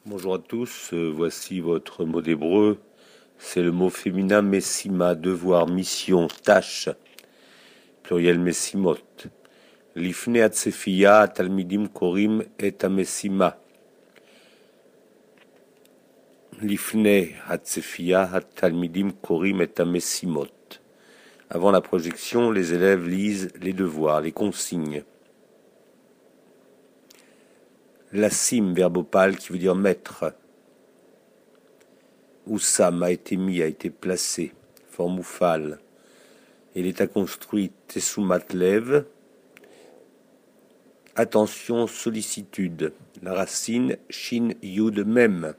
Bonjour à tous, voici votre mot d'hébreu. C'est le mot féminin messima, devoir, mission, tâche, pluriel messimot. Lifne atzefia talmidim korim et amessima. Lifne atzefia talmidim korim et amessimot. Avant la projection, les élèves lisent les devoirs, les consignes. Lassim, verbe opale qui veut dire mettre. Oussam a été mis, a été placé, forme oufale. Et l'état construit Tessumatlev. Attention, sollicitude. La racine Shin Yud Mem.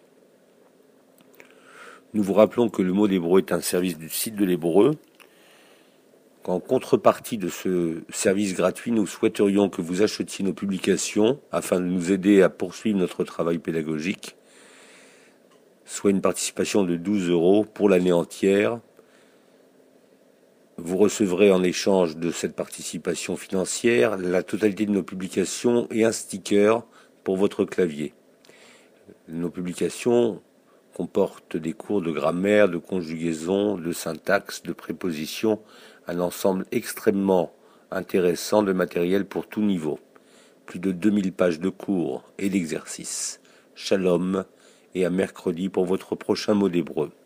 Nous vous rappelons que le mot d'hébreu est un service du site de l'hébreu. En contrepartie de ce service gratuit, nous souhaiterions que vous achetiez nos publications afin de nous aider à poursuivre notre travail pédagogique, soit une participation de 12 € pour l'année entière. Vous recevrez en échange de cette participation financière la totalité de nos publications et un sticker pour votre clavier. Nos publications comportent des cours de grammaire, de conjugaison, de syntaxe, de préposition, un ensemble extrêmement intéressant de matériel pour tout niveau. Plus de 2000 pages de cours et d'exercices. Shalom et à mercredi pour votre prochain mot d'hébreu.